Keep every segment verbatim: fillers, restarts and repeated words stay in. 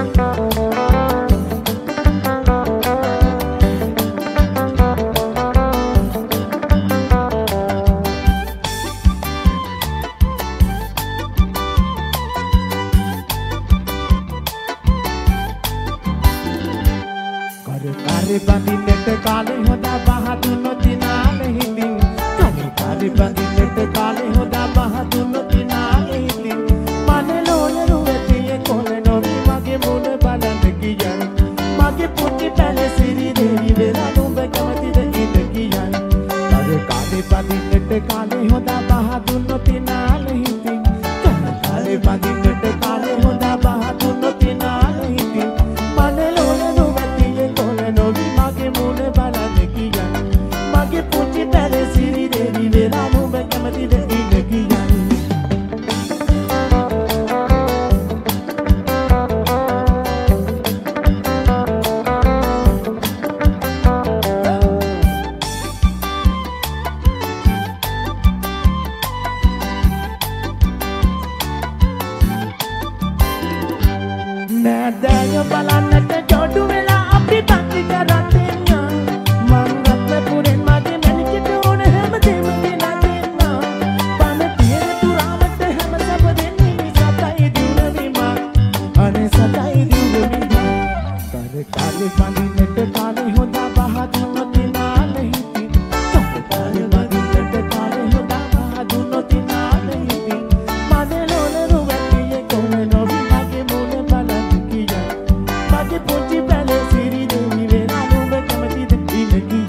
කාරේ බඳින්නට කාලේ හොදා බහදුන්නොත් නාලේ හිතින් කනේ කාරේ බඳින්නට කාලේ හොදා බහදුන්නොත් නාලේ හිතින් මනලෝල රුවතියේ කොළ නොවි මගේ මුණ බලන්න ගියන් මගේ පුටි පැල සිරි දෙවි වෙලා නුඹ කැමතිද ඉඳ ගියන් කාරේ කාරේ බඳින්නට කාලේ හොදා බහදුන්නොත් නාලේ හිතින් කනේ කාරේ බඳින්නට කාලේ හොදා බහදුන්නොත් නාලේ හිතින් මනලෝල මගේ පුංචි පැල සිරි දෙවි වෙලා නුඹ කැමතිද ඉඳ ගියන් නෑදෑයෝ බලන්නට ජොඩු වෙලා අපි පන්ති කරන්නේ කාලේ බඳින්නට කාලේ හොදා බහදුන්නොත් නාලේ හිතින් කාලේ බඳින්නට කාලේ හොදා බහදුන්නොත් නාලේ හිතින් මනලෝල රුවතියේ කොළ නොවි මගේ මුණ බලන්න ගියන් මගේ පුංචි පැල සිරි දෙවි වෙලා නුඹ කැමතිද ඉඳ ගියන්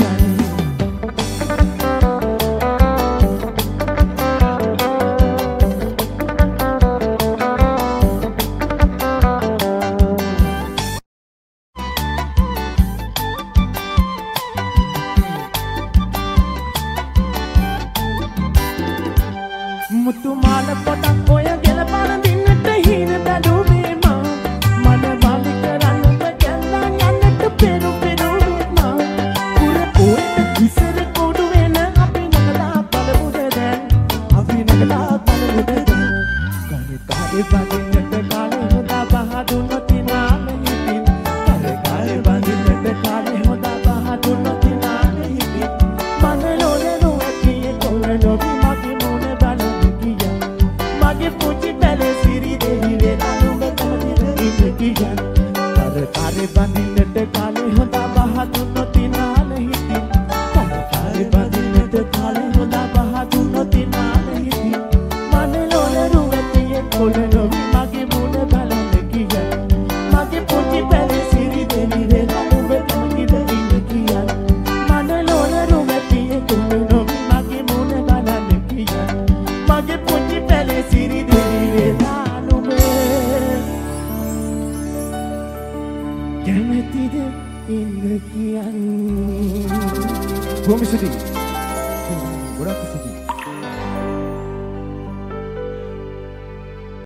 මුතු මාල පොටක් ඔය ගෙල පරදින්නට හීන බැලුවේ මා මන බලි කරන්න ඔබ ගැල්ලා යන්නට පෙරු පෙරුමා කුර පොයට විසර කොඩු වෙන අපි නගලා බලමුද දැන් අපි නගලා බලමුද දැන් කාලේ කාලේ බඳින්නට කාලේ හොදා බහදුන්නොත් නාලේ හිතින් කාලේ කාලේ බඳින්නට කාලේ හොදා බහදුන්නොත් නාලේ හිතින් මනලෝල රුවතියේ කොළ නොවි මගේ මුණ බලන්න මගේ පුංචි පැල සිරි දෙවි වෙලා නුඹ කැමතිද ඉඳ ගියන් කාලේ කාලේ බඳින්නට කාලේ හොදා බහදුන්නොත් නාලේ හිතින් කාලේ කාලේ බඳින්නට කාලේ හොදා බහදුන්නොත් නාලේ හිතින් මනලෝල රුවතියේ කොළ නොවි මගේ මුණ බලන්න ගියන් මගේ පුංචි පැල සිරි දෙවි වෙලා නුඹ කැමතිද ඉඳ ගියන් මනලෝල රුවතියේ කොළ නොවි මගේ මුණ බලන්න ගියන් මගේ පුංචි පැල සිරි දෙවි වෙලා නුඹ කැමතිද ඉඳ ගියන්. බොහොම ස්තුතියි.